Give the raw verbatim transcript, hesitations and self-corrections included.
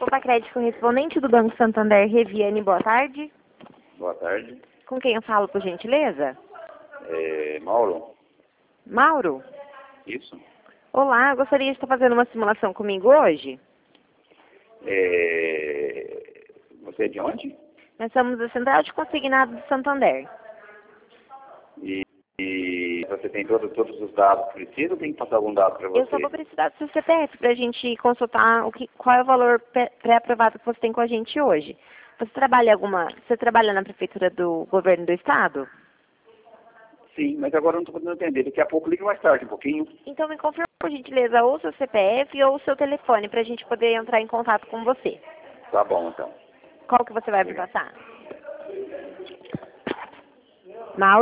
Conta Crédito correspondente do Banco Santander, Reviane, boa tarde. Boa tarde. Com quem eu falo, por gentileza? É, Mauro? Mauro? Isso. Olá, gostaria de estar fazendo uma simulação comigo hoje? É, você é de onde? Nós somos da Central de Consignado do Santander. E, e você tem todo, todos os dados que precisa ou tem que passar algum dado para você? Eu só vou precisar do seu C P F para a gente consultar o que, qual é o valor pré-aprovado que você tem com a gente hoje. Você trabalha alguma, você trabalha na prefeitura do governo do estado? Sim, mas agora eu não estou podendo atender. Daqui a pouco liga mais tarde um pouquinho. Então me confirma, por gentileza, ou o seu C P F ou o seu telefone para a gente poder entrar em contato com você. Tá bom, então. Qual que você vai me passar? Mauro?